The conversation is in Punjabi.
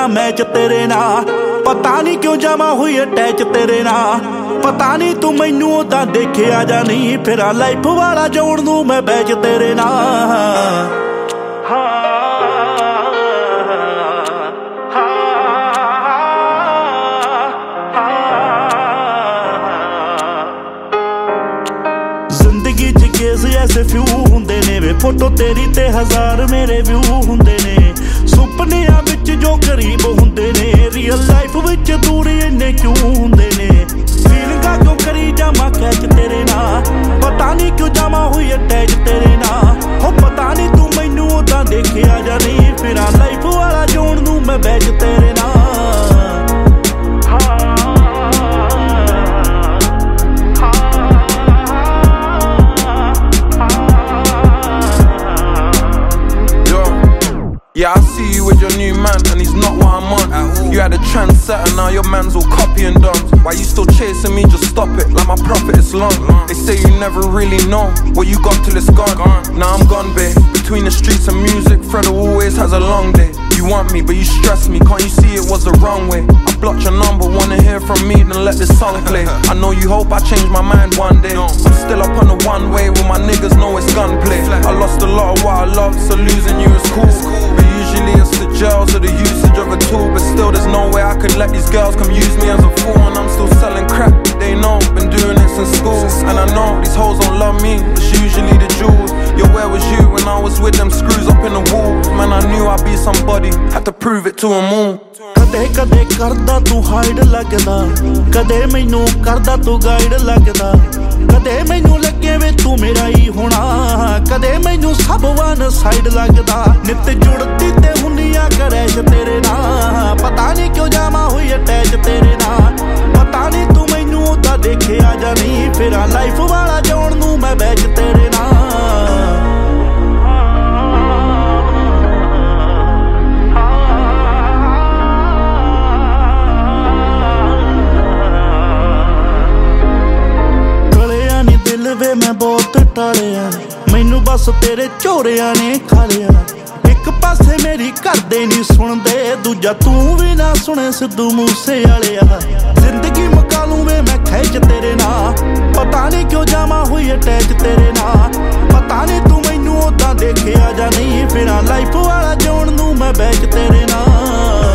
ਫਿਰਾਂ ਮੈਚ ਤੇਰੇ ਨਾਲ। ਪਤਾ ਨਹੀਂ ਕਿਉਂ ਜਾਵਾਂ ਹੋਈ ਅਟੈਚ ਤੇਰੇ ਨਾਲ। ਪਤਾ ਨਹੀਂ ਤੂੰ ਮੈਨੂੰ ਉਦਾਂ ਦੇਖਿਆ ਜਾਂ ਨਹੀਂ, ਫਿਰਾਂ ਲਾਈਫ ਵਾਲਾ ਜੋੜ ਨੂੰ ਮੈਂ ਬੈਚ ਤੇਰੇ ਨਾਲ। ਜ਼ਿੰਦਗੀ 'ਚ ਕੇਸ ਐਸੇ ਫਿਊ ਹੁੰਦੇ ਨੇ ਵੇ, ਫੋਟੋ ਤੇਰੀ ਤੇ ਹਜ਼ਾਰ ਮੇਰੇ ਵਿਊ ਹੁੰਦੇ ਨੇ। ਸੁਪਨਿਆਂ ਵਿੱਚ ਜੋ ਕਰੀਬ ਹੁੰਦੇ ਨੇ, ਰੀਅਲ ਲਾਈਫ ਵਿੱਚ ਦੂਰ ਇੰਨੇ ਕਿਉਂ ਹੁੰਦੇ ਨੇ। ਫੀਲਿੰਗਾਂ ਕਿਉਂ ਕਰੀ ਜਾਵਾਂ ਕੈਚ ਤੇਰੇ ਨਾਲ। ਪਤਾ ਨਹੀਂ ਕਿਉਂ ਜਾਵਾਂ ਹੋਈ ਅਟੈਚ ਤੇਰੇ ਨਾਲ। ਹੋ ਪਤਾ ਨਹੀਂ ਤੂੰ ਮੈਨੂੰ ਉਦਾਂ ਦੇਖਿਆ ਜਾਂ ਨਹੀਂ, ਫਿਰਾਂ ਲਾਈਫ ਵਾਲਾ ਜੋੜ ਨੂੰ ਮੈਂ ਬੈਚ ਤੇਰੇ ਨਾਲ। Yeah, I see you with your new man and he's not what I'm on. You had a trendsetter, now your man's all copy and done. Why you still chasing me? Just stop it, like my profit is long. They say you never really know what you got till it's gone. Now I'm gone, babe. Between the streets and music, Fredo always has a long day. You want me, but you stress me. Can't you see it was the wrong way? I blocked your number, wanna hear from me, then let this song play. I know you hope I change my mind one day. I'm still up on the one way with my niggas know it's gunplay. I lost a lot of what I loved, so losing you is cool. But usually it's the jails or the usage of a tool. But still there's no way I could let these girls come use me as a fool. And I'm still selling crap, they know, been doing it since school. And I know these hoes don't love me, it's usually the jewels. Yo, where was you when I was with them screws up in the walls? Man, I knew I'd be somebody, had to prove it to them all. ਕਦੇ ਕਦੇ ਕਰਦਾ ਤੂੰ ਹਾਈਡ ਲੱਗਦਾ, ਕਦੇ ਮੈਨੂੰ ਕਰਦਾ ਤੂੰ ਗਾਈਡ ਲੱਗਦਾ। ਕਦੇ ਮੈਨੂੰ ਲੱਗੇ ਵੇ ਤੂੰ ਮੇਰਾ ਹੀ ਹੋਣਾ, ਕਦੇ ਮੈਨੂੰ ਸਭ ਵਨ ਸਾਈਡ ਲੱਗਦਾ। ਨਿੱਤ ਜੁੜਦੀ ਤੇ ਹੁੰਨੀਆਂ ਕਰੈਸ਼ ਤੇਰੇ ਨਾਲ। ਪਤਾ ਨਹੀਂ ਕਿਉਂ ਜਾਵਾਂ ਹੋਈ ਅਟੈਚ ਤੇਰੇ ਨਾਲ। ਪਤਾ ਨਹੀਂ ਤੂੰ ਮੈਨੂੰ ਉਦਾਂ ਦੇਖਿਆ ਜਾਂ ਨਹੀਂ, ਫਿਰਾਂ ਲਾਈਫ ਵਾਲਾ ਜੋੜ ਨੂੰ ਮੈਂ ਬੈਚ ਤੇਰੇ ਨਾਲ। ਵੇ ਮੈਂ ਬਹੁਤ ਟਾਲਿਆ, ਮੈਨੂੰ ਬਸ ਤੇਰੇ ਝੋਰਿਆਂ ਨੇ ਖਾ ਲਿਆ। ਇੱਕ ਪਾਸੇ ਮੇਰੀ ਘਰਦੇ ਨਹੀਂ ਸੁਣਦੇ, ਦੂਜਾ ਤੂੰ ਵੀ ਨਾ ਸੁਣੇ ਸਿੱਧੂ ਮੂਸੇ ਵਾਲਿਆ। ਜ਼ਿੰਦਗੀ ਮੁਕਾ ਲੂੰ ਵੇ ਮੈਂ ਖਿੱਚ ਤੇਰੇ ਨਾਲ। ਪਤਾ ਨਹੀਂ ਕਿਉਂ ਜਾਵਾਂ ਹੋਈ ਅਟੈਚ ਤੇਰੇ ਨਾਲ। ਪਤਾ ਨਹੀਂ ਤੂੰ ਮੈਨੂੰ ਉਦਾਂ ਦੇਖਿਆ ਜਾਂ ਨਹੀਂ, ਫਿਰਾਂ ਲਾਈਫ ਵਾਲਾ ਜੋੜ ਨੂੰ ਮੈਂ ਬੈਚ ਤੇਰੇ ਨਾਲ।